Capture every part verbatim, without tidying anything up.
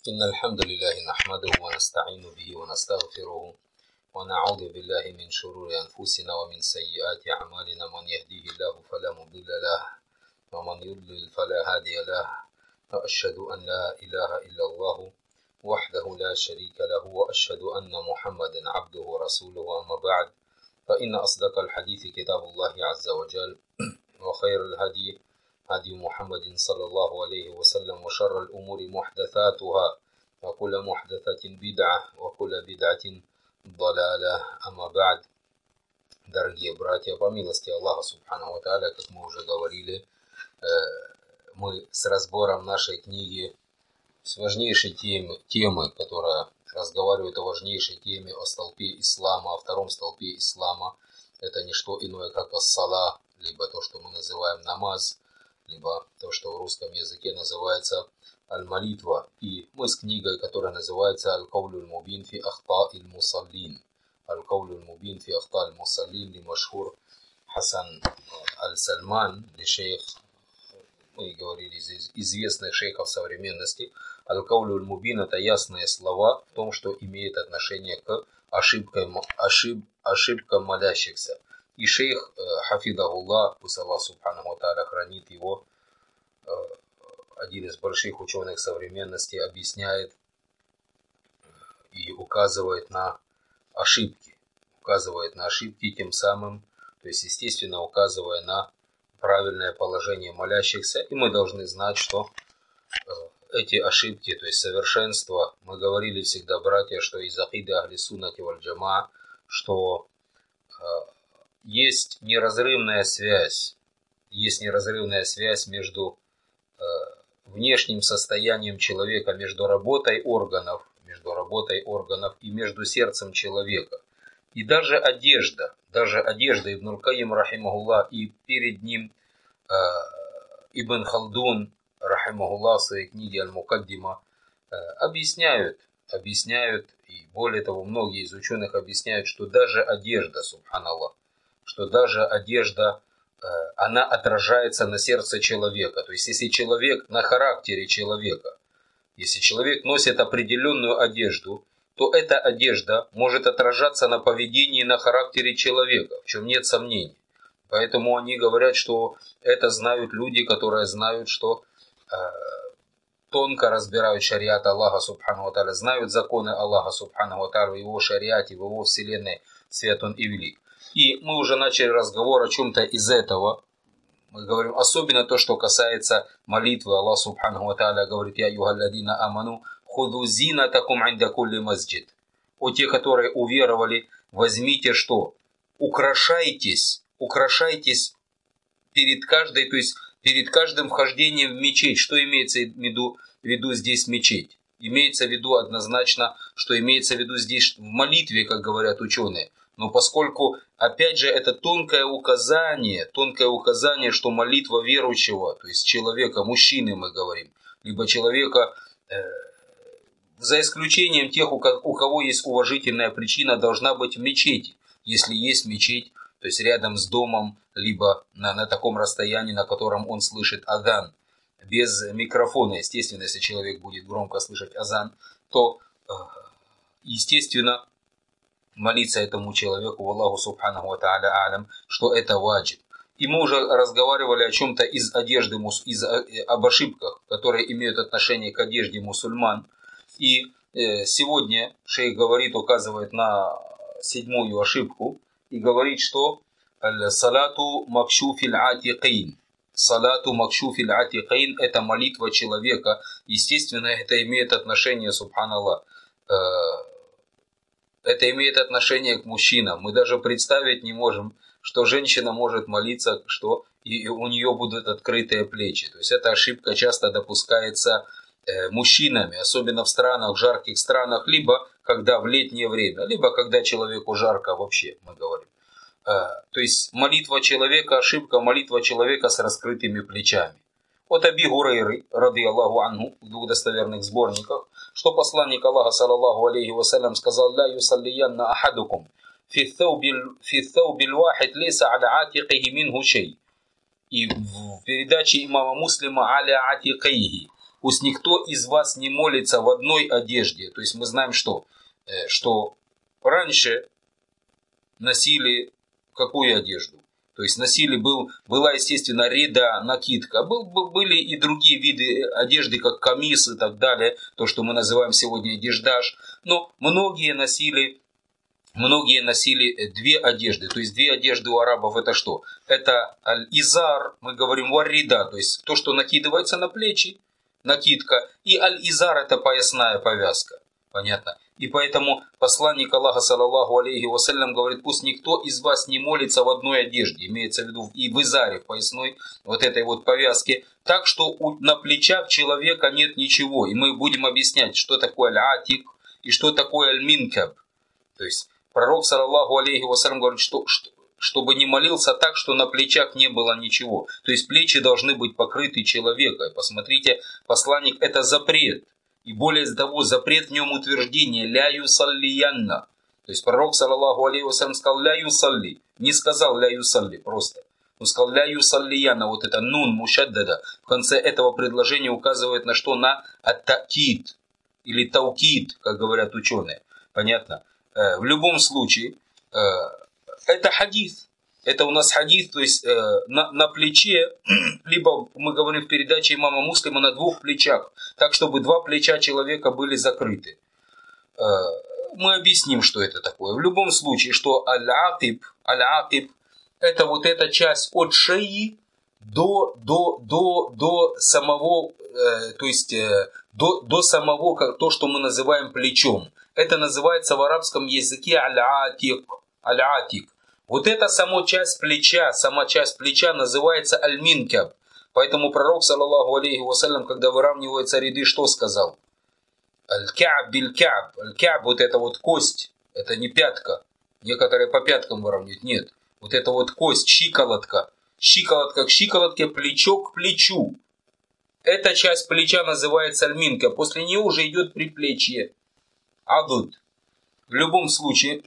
إن الحمد لله نحمده ونستعين به ونستغفره ونعوذ بالله من شرور أنفسنا ومن سيئات أعمالنا. من يهديه الله فلا مضل له ومن يضلل فلا هادي له. وأشهد أن لا إله إلا الله وحده لا شريك له وأشهد أن محمدا عبده ورسوله. أما بعد، فإن أصدق الحديث كتاب الله عز وجل، وخير الهدي هدي محمد صلى الله عليه وسلم، وشر الأمور محدثاتها، وكل محدثة بدعة وكل بدعة ضلالة. أما بعد, дорогие братья, по милости Аллаха Субханаху ва Тааля, как мы уже говорили, мы с разбором нашей книги, с важнейшей темы, темы, которая разговаривает о важнейшей теме, о столпе ислама, о втором столпе ислама. Это не что иное, как ас-сала, либо то, что мы называем намаз, либо то, что в русском языке называется аль-молитва. И мы с книгой, которая называется аль-каулюль мубин фи ахта иль-мусаллин. Аль-каулюль мубин фи ахта иль-мусаллин ли машхур Хасан аль-Сальман, ли шейх, мы говорили, из известных шейхов современности. Аль-каулюль мубин — это ясные слова в том, что имеет отношение к ошибкам, ошиб, ошибкам молящихся. И шейх хафидахуллах, пусть Аллах Субханаху ва Тааля хранит его, один из больших ученых современности, объясняет и указывает на ошибки. Указывает на ошибки тем самым, то есть, естественно, указывая на правильное положение молящихся. И мы должны знать, что эти ошибки, то есть совершенство, мы говорили всегда, братья, что из акиды ахли суннати валь джамаа, что есть неразрывная связь, есть неразрывная связь между э, внешним состоянием человека, между работой органов, между работой органов и между сердцем человека. И даже одежда, даже одежда, Ибн аль-Кайим рахимахуллах, и перед ним э, Ибн Халдун рахимахуллах в своей книге Аль-Мукаддима э, объясняют, объясняют, и более того, многие из ученых объясняют, что даже одежда, субханаллах, что даже одежда, она отражается на сердце человека. То есть, если человек, на характере человека, если человек носит определенную одежду, то эта одежда может отражаться на поведении, на характере человека, в чем нет сомнений. Поэтому они говорят, что это знают люди, которые знают, что э, тонко разбирают шариат Аллаха Субханаху ва Тааля, знают законы Аллаха Субханаху ва Тааля, в его шариате, в его вселенной, свят он и велик. И мы уже начали разговор о чем-то из этого. Мы говорим особенно то, что касается молитвы. Аллах Субханаху ва Тааля говорит: «Я югалладина аману худу зинатакум инда кулли масджид». О те, которые уверовали, возьмите что? Украшайтесь, украшайтесь перед каждой, то есть перед каждым вхождением в мечеть. Что имеется в виду, в виду здесь мечеть? Имеется в виду однозначно, что имеется в виду здесь в молитве, как говорят ученые. Но поскольку, опять же, это тонкое указание, тонкое указание, что молитва верующего, то есть человека, мужчины мы говорим, либо человека, э, за исключением тех, у кого есть уважительная причина, должна быть в мечети. Если есть мечеть, то есть рядом с домом, либо на, на таком расстоянии, на котором он слышит азан, без микрофона, естественно, если человек будет громко слышать азан, то, э, естественно, молиться этому человеку, Аллаху Субханаху ва Тааля алям, что это ваджиб. И мы уже разговаривали о чем-то из одежды, из, об ошибках, которые имеют отношение к одежде мусульман. И э, сегодня шейх говорит, указывает на седьмую ошибку и говорит, что салату макшуфиль атикин. Салату макшуфиль атикин — это молитва человека. Естественно, это имеет отношение, субханаллах, э, это имеет отношение к мужчинам. Мы даже представить не можем, что женщина может молиться, что и у нее будут открытые плечи. То есть эта ошибка часто допускается э, мужчинами, особенно в странах, в жарких странах, либо когда в летнее время, либо когда человеку жарко вообще, мы говорим. Э, то есть молитва человека, ошибка, молитва человека с раскрытыми плечами. От Аби Гурейры, ради Аллаху анху, в двух достоверных сборниках, что посланник Аллаха, саллаллаху алейхи вассалям, сказал: «Ла юсаллиянна ахадукум фи thawbil вахид лейса аля атикихи минху шей». И в передаче имама Муслима: «Аля атикихи». пусть никто из вас не молится в одной одежде. То есть мы знаем, что, что раньше носили какую одежду? То есть носили, был, была, естественно, реда, накидка. Был, были и другие виды одежды, как камис и так далее. То, что мы называем сегодня одеждаж. Но многие носили, многие носили две одежды. То есть две одежды у арабов это что? Это аль-изар, мы говорим варрида. То есть то, что накидывается на плечи, накидка. И аль-изар это поясная повязка. Понятно? И поэтому посланник Аллаха, саллаллаху алейхи вассалям, говорит, пусть никто из вас не молится в одной одежде, имеется в виду и в изаре, в поясной вот этой вот повязке, так что у, на плечах человека нет ничего. И мы будем объяснять, что такое аль-атик и что такое аль-минкаб. То есть пророк, саллаллаху алейхи вассалям, говорит, что, что, чтобы не молился так, что на плечах не было ничего. То есть плечи должны быть покрыты человеком. Посмотрите, посланник, это запрет. И более того, запрет в нем утверждение «ля юсаллиянна». То есть пророк, саллаллаху алейхи вассалям, сказал «ля юсалли». Не сказал «ля юсалли» просто. Он сказал «ля юсаллиянна». Вот это нун мушаддада в конце этого предложения указывает на что? На ат-такид или таукид, как говорят ученые. Понятно? В любом случае, это хадис. Это у нас хадис, то есть э, на, на плече, либо мы говорим в передаче имама Муслима на двух плечах, так чтобы два плеча человека были закрыты. Э, мы объясним, что это такое. В любом случае, что аль-акиб, аль-акиб это вот эта часть от шеи до, до, до, до самого, э, то есть э, до, до самого, как, то, что мы называем плечом. Это называется в арабском языке аль-атик, аль-атик. Вот эта сама часть плеча, сама часть плеча называется аль-минкаб. Поэтому пророк, саллаллаху алейхи вассалям, когда выравниваются ряды, что сказал? Аль-кяб биль-кяб. Аль-кяб, вот это вот кость, это не пятка. Некоторые по пяткам выравнивают, нет. Вот это вот кость, щиколотка. Щиколотка к щиколотке, плечо к плечу. Эта часть плеча называется аль-минкаб. После нее уже идет приплечье. Адуд. В любом случае...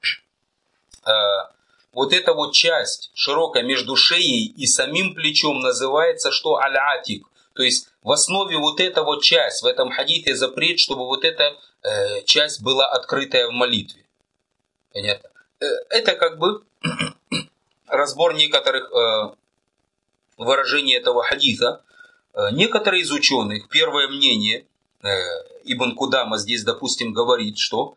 Вот эта вот часть широкая между шеей и самим плечом называется что? Аль-атик. То есть в основе вот эта вот часть, в этом хадите запрет, чтобы вот эта э, часть была открытая в молитве. Понятно? Э, это как бы разбор некоторых э, выражений этого хадита. Э, некоторые из ученых, первое мнение, э, Ибн Кудама здесь, допустим, говорит, что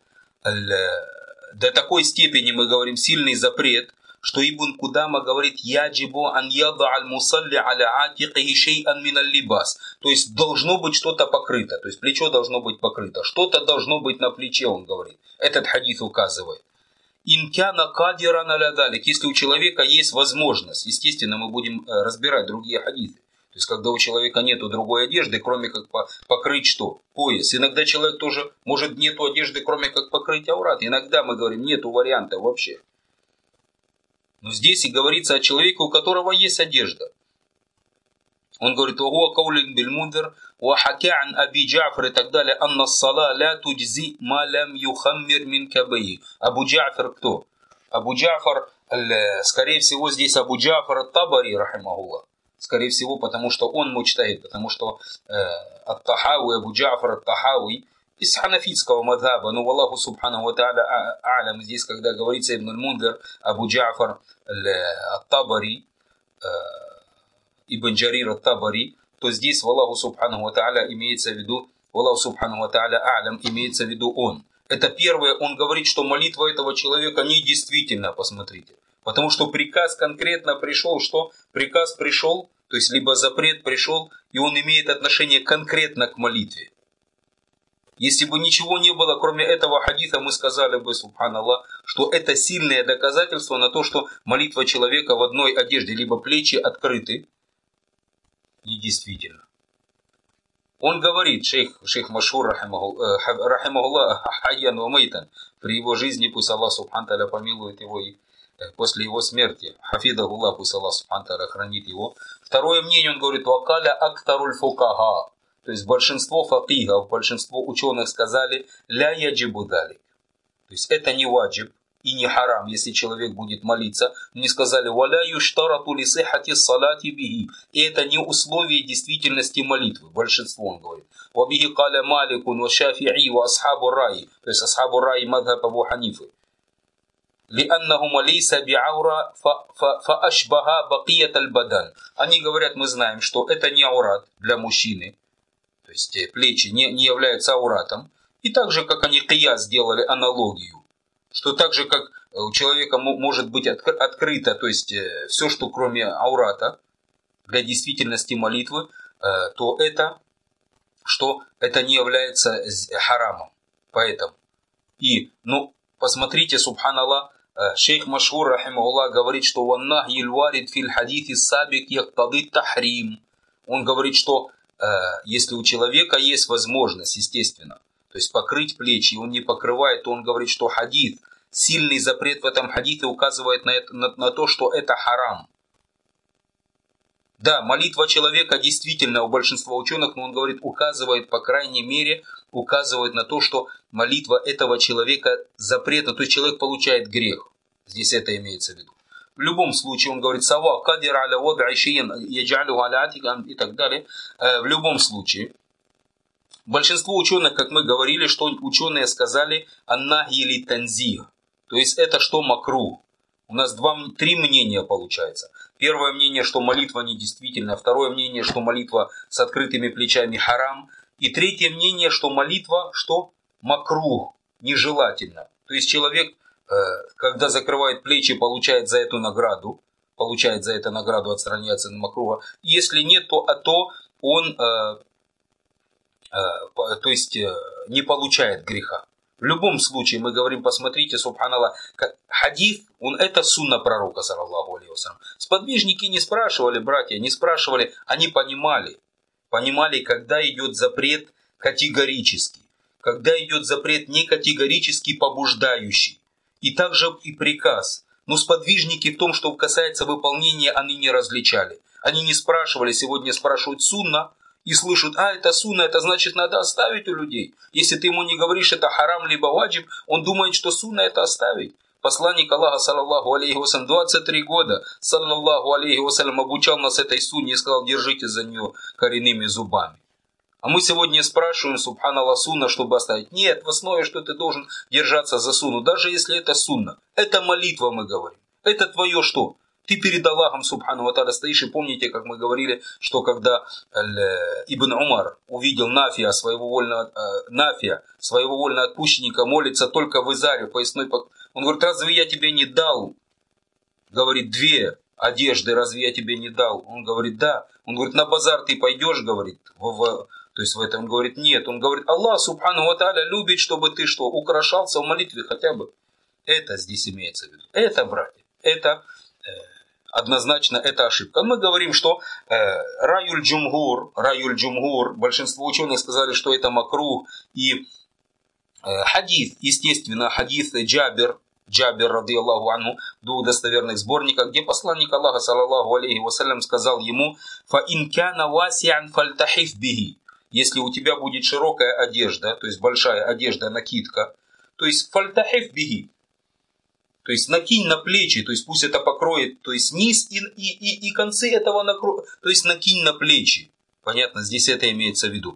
до такой степени, мы говорим, сильный запрет, что Ибн Кудама говорит «Яджибу ан яда аль мусалли аля атикихи шей'ан мин аль-либас». То есть должно быть что-то покрыто, то есть плечо должно быть покрыто, что-то должно быть на плече, он говорит. Этот хадис указывает. «Инкяна кадиран аля далик». Если у человека есть возможность, естественно, мы будем разбирать другие хадисы. То есть, когда у человека нету другой одежды, кроме как покрыть что? Пояс. Иногда человек тоже, может, нету одежды, кроме как покрыть аврат. Иногда мы говорим, нету варианта вообще. Но здесь и говорится о человеке, у которого есть одежда. Он говорит, «Вахуа каулин биль мундир, вахака ан Аби Джафр» и так далее, «Анна ссала ля туджзи ма лям юхаммир мин кабаи». Абу Джафр кто? Абу Джафр, скорее всего, здесь Абу Джафр ат-Табари, рахимахуллах. Скорее всего, потому что он муджтахид, потому что э, ат-Тахауи, Абу Джафр ат-Тахауи из ханафитского мадхаба, но Аллаху субханаху ва тааля а'лям, здесь, когда говорится Ибн аль-Мундир, Абу Джафр ат-Табари, э, Ибн Джарир ат-Табари, то здесь Аллаху субханаху ва тааля имеется в виду, Аллаху субханаху ва тааля а'лям имеется в виду он. Это первое, он говорит, что молитва этого человека недействительна, посмотрите. Потому что приказ конкретно пришел, что приказ пришел, то есть либо запрет пришел, и он имеет отношение конкретно к молитве. Если бы ничего не было, кроме этого хадиса, мы сказали бы, субханаллах, что это сильное доказательство на то, что молитва человека в одной одежде, либо плечи открыты, недействительно. Он говорит, шейх, шейх Машхур, рахимахуллах, хайян ва майтан, при его жизни, пусть Аллах субхану тааля помилует его и после его смерти, хафидахуллах, пусть Аллах субхану тааля хранит его. Второе мнение, он говорит, вакаля актаруль фукаха, то есть большинство факихов, большинство ученых сказали, ля яджибу далик. То есть это не ваджиб, и не харам, если человек будет молиться. Мне сказали, «Валя юштарату ли сихати салати бихи». И это не условие действительности молитвы. Большинство, он говорит. «Вабихи каля маликун, ва шафи'i, ва асхабу раи». То есть асхабу раи мадхаб Абу Ханифы. «Лианнахума лейса би'аура фаашбаха бакият аль-бадан». Они говорят, мы знаем, что это не аурат для мужчины. То есть плечи не, не являются ауратом. И так же, как они кияс сделали аналогию, что так же, как у человека может быть открыто, то есть все, что кроме аурата, для действительности молитвы, то это, что это не является харамом. Поэтому. И, ну, посмотрите, субханаллах, шейх Машхур, рахимахуллах, говорит, что «Ваннахи иль-варид фил хадифи сабик яктады тахрим». Он говорит, что если у человека есть возможность, естественно, то есть покрыть плечи, и он не покрывает, то он говорит, что хадис, сильный запрет в этом хадите указывает на, это, на, на то, что это харам. Да, молитва человека действительно у большинства ученых, но он говорит, указывает, по крайней мере, указывает на то, что молитва этого человека запретна, то есть человек получает грех. Здесь это имеется в виду. В любом случае, он говорит, сава, кадир аля вад'и шейин, яджалю аля атикан и так далее. В любом случае, большинство ученых, как мы говорили, что ученые сказали аннахи или танзих. То есть это что макрух. У нас два, три мнения получается. Первое мнение, что молитва недействительна. Второе мнение, что молитва с открытыми плечами харам. И третье мнение, что молитва что макрух, нежелательно. То есть человек, когда закрывает плечи, получает за эту награду. Получает за это награду, отстраняется от макруха. Если нет, то, а то он то есть не получает греха. В любом случае, мы говорим, посмотрите, субханаллах, хадис, он это сунна пророка, саллаллаху алейхи вассалям. Сподвижники не спрашивали, братья, не спрашивали, они понимали. Понимали, когда идет запрет категорический, когда идет запрет не категорически побуждающий. И также и приказ. Но сподвижники в том, что касается выполнения, они не различали. Они не спрашивали, сегодня спрашивают сунна, и слышат, а это сунна, это значит надо оставить у людей. Если ты ему не говоришь, это харам либо ваджиб, он думает, что сунна это оставить. Посланник Аллаха, саллаллаху алейхи вассалям, двадцать три года, саллаллаху алейхи вассалям, обучал нас этой сунне и сказал, держите за нее коренными зубами. А мы сегодня спрашиваем, субханаллах, сунна, чтобы оставить. Нет, в основе, что ты должен держаться за сунну, даже если это сунна. Это молитва, мы говорим. Это твое что? Ты перед Аллахом, субхану ва тааля, стоишь, и помните, как мы говорили, что когда Ибн Умар увидел Нафия, своего вольного, Нафия, своего вольного отпущенника, молится только в изаре, поясной, он говорит, разве я тебе не дал, говорит, две одежды, разве я тебе не дал? Он говорит, да. Он говорит, на базар ты пойдешь, говорит, в, в, то есть в этом, он говорит, нет. Он говорит, Аллах, субхану ва тааля, любит, чтобы ты что, украшался в молитве хотя бы. Это здесь имеется в виду. Это, братья, это... Однозначно это ошибка. Мы говорим, что э, раюль джумгур, раюль джумгур, большинство ученых сказали, что это макрух. И э, хадис, естественно, хадис Джабир, Джабир, ради Аллаху анху, в двух достоверных сборниках, где посланник Аллаха, саллаллаху алейхи вассалям, сказал ему, «Фа ин кяна васиан фальтахиф бихи». Если у тебя будет широкая одежда, то есть большая одежда, накидка, то есть фальтахиф бихи. То есть накинь на плечи, то есть пусть это покроет, то есть низ и, и, и, и концы этого накроют, то есть накинь на плечи. Понятно, здесь это имеется в виду.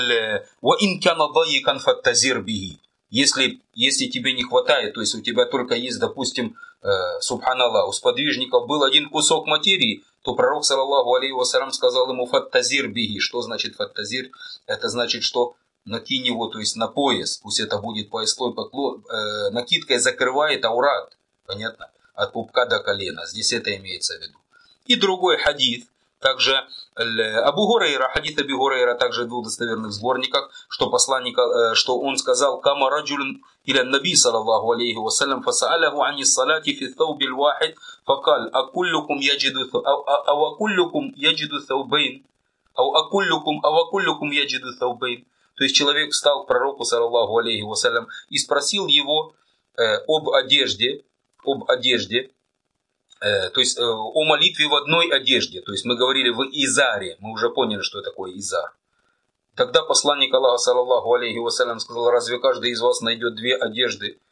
Если, если тебе не хватает, то есть у тебя только есть, допустим, э, субханаллах, у сподвижников был один кусок материи, то пророк, саллаллаху алейхи вассалям, сказал ему фаттазир биги. Что значит фаттазир? Это значит, что накинь его, то есть на пояс, пусть это будет поясной поклон, э, накидкой закрывает аурат, понятно, от пупка до колена, здесь это имеется в виду. И другой хадис, также Абу Гурейра, хадис Абу Гурейра, также в двух достоверных сборниках, что посланник, э, что он сказал, кама раджулин иля наби, саллаллаху алейхи вассалям, фаса'аляху ани салати фи thawbil вахид, факал, акуллюкум яджиду, ау акуллюкум яджиду thawбейн, ау акуллюкум, ау акуллюкум яджиду thawбейн. То есть человек встал к пророку, саллаллаху алейхи вассалям, и спросил его э, об одежде, об одежде, э, то есть э, о молитве в одной одежде. То есть мы говорили в изаре, мы уже поняли, что такое изар. Тогда посланник Аллаха, саллаллаху алейхи вассалям, сказал, разве каждый из вас найдет две одежды,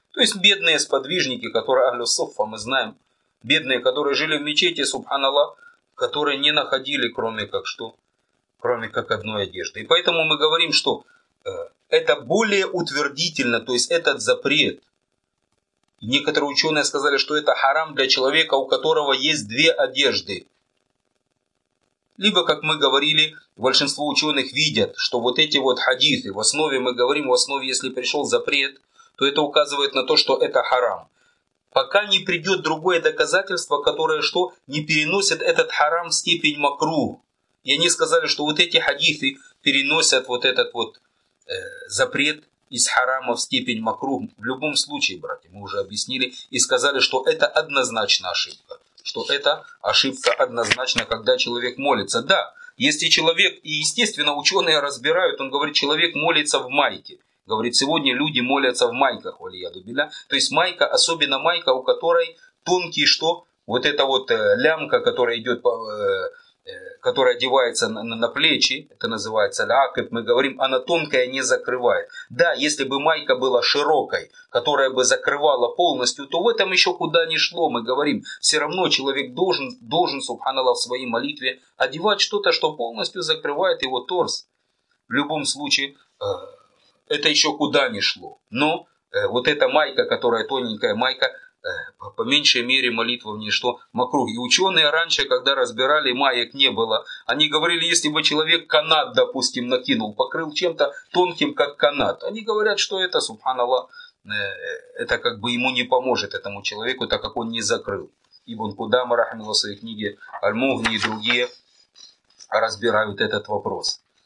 То есть бедные сподвижники, которые Ахлю Суффа, мы знаем, бедные, которые жили в мечети, субханаллах, которые не находили, кроме как что, кроме как одной одежды. И поэтому мы говорим, что э, это более утвердительно, то есть этот запрет. Некоторые ученые сказали, что это харам для человека, у которого есть две одежды. Либо, как мы говорили, большинство ученых видят, что вот эти вот хадисы, в основе мы говорим, в основе, если пришел запрет, то это указывает на то, что это харам. Пока не придет другое доказательство, которое что? Не переносит этот харам в степень макрух. И они сказали, что вот эти хадисы переносят вот этот вот э, запрет из харама в степень макрух. В любом случае, братья, мы уже объяснили и сказали, что это однозначно ошибка. Что это ошибка однозначно, когда человек молится. Да, если человек, и естественно ученые разбирают, он говорит, человек молится в майке. Говорит, сегодня люди молятся в майках, валияду билля. То есть майка, особенно майка, у которой тонкий что? Вот эта вот э, лямка, которая идет, э, э, которая одевается на, на, на плечи, это называется лякет, мы говорим, она тонкая, не закрывает. Да, если бы майка была широкой, которая бы закрывала полностью, то в этом еще куда ни шло, мы говорим. Все равно человек должен, должен, субханаллах, в своей молитве одевать что-то, что полностью закрывает его торс. В любом случае, э, это еще куда ни шло. Но э, вот эта майка, которая тоненькая майка, э, по, по меньшей мере молитва в ней что? Макрух. И ученые раньше, когда разбирали, маек не было. Они говорили, если бы человек канат, допустим, накинул, покрыл чем-то тонким, как канат. Они говорят, что это, субханаллах, э, это как бы ему не поможет, этому человеку, так как он не закрыл. Ибн Кудама, рахмилла, в своей книге Аль-Мугни и другие разбирают этот вопрос.